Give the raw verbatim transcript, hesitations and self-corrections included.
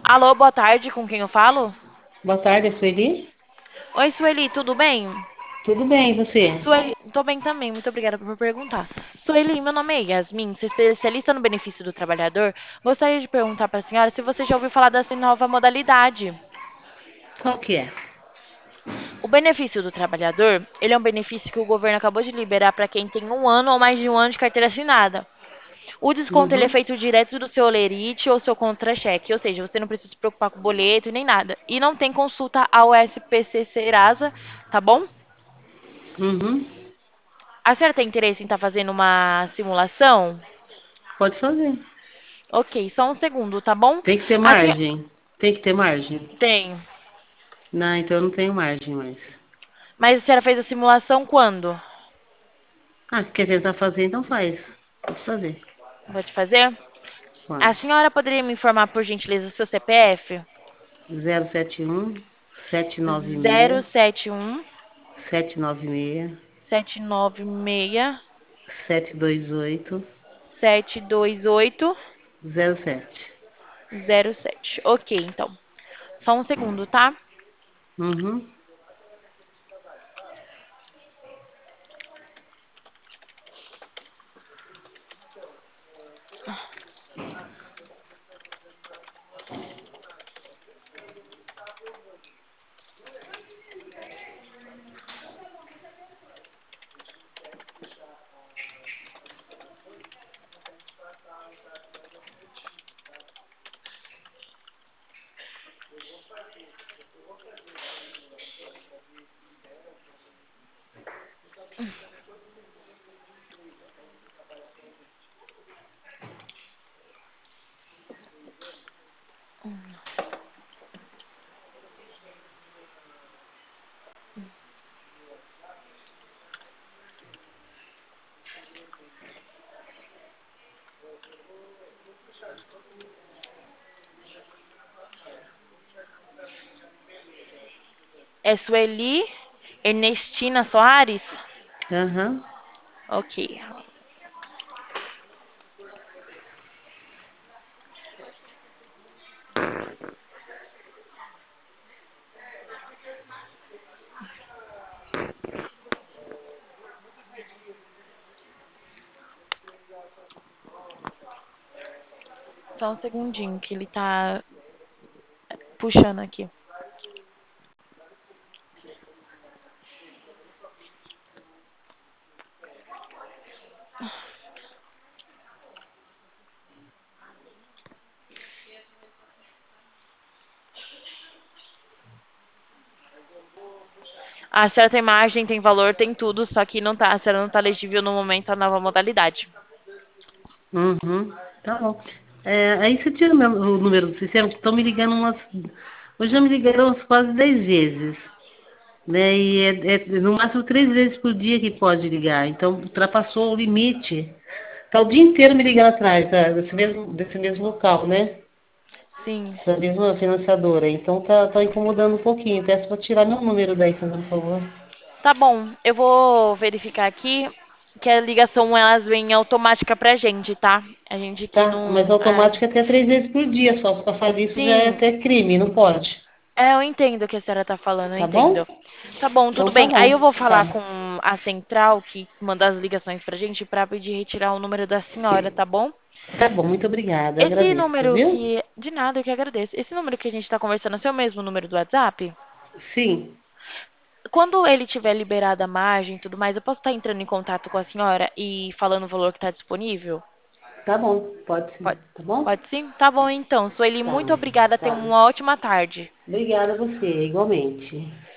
Alô, boa tarde, com quem eu falo? Boa tarde, é Sueli? Oi, Sueli, tudo bem? Tudo bem, e você? Sueli, tô bem também, muito obrigada por perguntar. Sueli, meu nome é Yasmin, sou especialista no benefício do trabalhador. Gostaria de perguntar para a senhora se você já ouviu falar dessa nova modalidade. Qual que é? O benefício do trabalhador, ele é um benefício que o governo acabou de liberar para quem tem um ano ou mais de um ano de carteira assinada. O desconto ele é Uhum, feito direto do seu olerite ou seu contra-cheque, ou seja, você não precisa se preocupar com boleto nem nada. E não tem consulta ao S P C Serasa, tá bom? uhum. A senhora tem interesse em estar fazendo uma simulação? Pode fazer. Ok, só um segundo, tá bom? Tem que ter A senhora margem. Tem que ter margem. tem. Não, então eu não tenho margem mais. Mas a senhora fez a simulação quando? Ah, quer tentar fazer, então faz. Pode fazer. Pode fazer? A Pode. senhora poderia me informar, por gentileza, o seu C P F? Zero sete um sete nove Zero seis sete um sete nove seis sete nove seis sete dois oito sete dois oito zero sete. zero sete. Ok, então. Só um segundo, tá? Uhum. É Sueli Ernestina Soares? Aham. Ok. Só um segundinho que ele tá puxando aqui. A senhora tem margem, tem valor, tem tudo, só que não tá, a senhora não tá elegível no momento a nova modalidade. Uhum. Tá bom. É, aí você tira o meu- o número do sistema, que estão me ligando umas. Hoje já me ligaram umas quase dez vezes. Né? E é, é no máximo três vezes por dia que pode ligar. Então, ultrapassou o limite. Tá o dia inteiro me ligando atrás da- desse mesmo, desse mesmo local, né? Sim. Da mesma financiadora. Então, tá, tá incomodando um pouquinho. Peço para tirar meu número daí, fazendo um favor. Tá bom, eu vou verificar aqui que a ligação elas vem automática pra gente, tá? A gente aqui Tá? Mas não. Ah, automático é até três vezes por dia só. Para fazer isso já é sim, até crime, não pode. é, eu entendo o que a senhora tá falando, eu Tá bom? entendo. Tá bom, Então tudo tá bem. Aí bom. eu vou falar Tá. com a central que manda as ligações pra gente pra pedir retirar o número da senhora, tá bom? Tá bom, muito obrigada. Esse Agradeço, número viu? que. De nada, eu que agradeço. Esse número que a gente tá conversando é o seu mesmo número do WhatsApp? Sim, Quando ele tiver liberado a margem e tudo mais, eu posso estar entrando em contato com a senhora e falando o valor que está disponível? tá bom. Pode sim, Pode, tá bom? pode sim? Tá bom então. Sueli, Tá, muito obrigada. Tenha tá. uma ótima tarde. Obrigada a você, igualmente.